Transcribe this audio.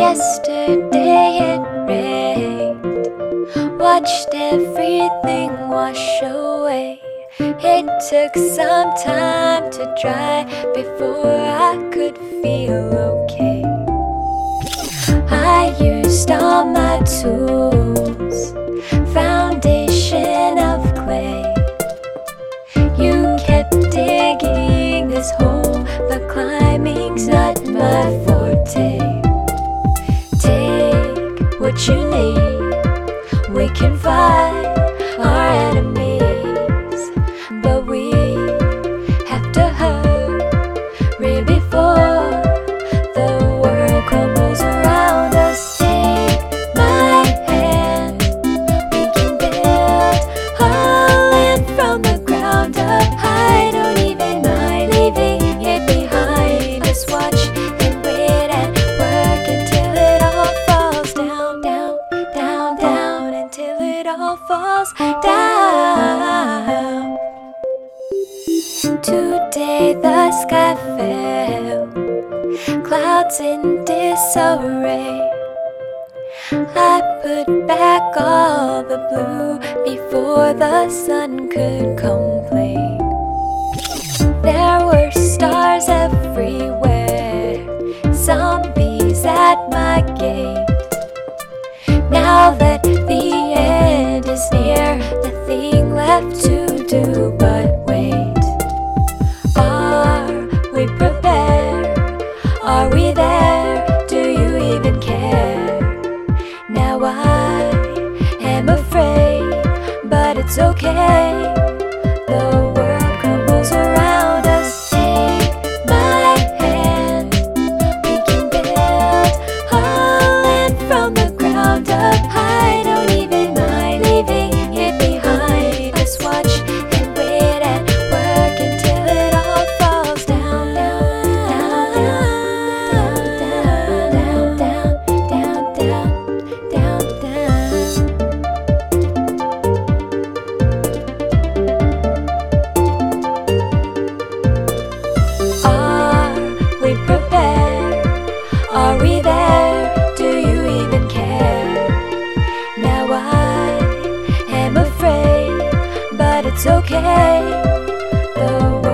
Yesterday it rained, watched everything wash away. It took some time to dry before I could feel okay. I used all my tools, foundation of clay. You kept digging this hole, but climbing's not my forte. Take what you need, we can fight our enemies, but we have to hurry before the world crumbles around us. Take my hand, we can build a land from the ground up. I don't even mind leaving it behind. Just watch and wait and work until it all falls down, down, down, down, until it all falls down. Today the sky fell, clouds in disarray. I put back all the blue before the sun could complain. There were stars everywhere, zombies at my gate. Now that the end is near, nothing left to do but wait. Are we prepared? Are we there? Do you even care? Now I am afraid, but it's okay. The world crumbles around us. Take my hand, we can build a land from the ground up. I don't even mind leaving it behind. Just watch and wait and work until it all falls down, down, down, down, down, down, down, down, down, down. Are we prepared? Are we there? Do you even care? Now I am afraid, but it's okay. The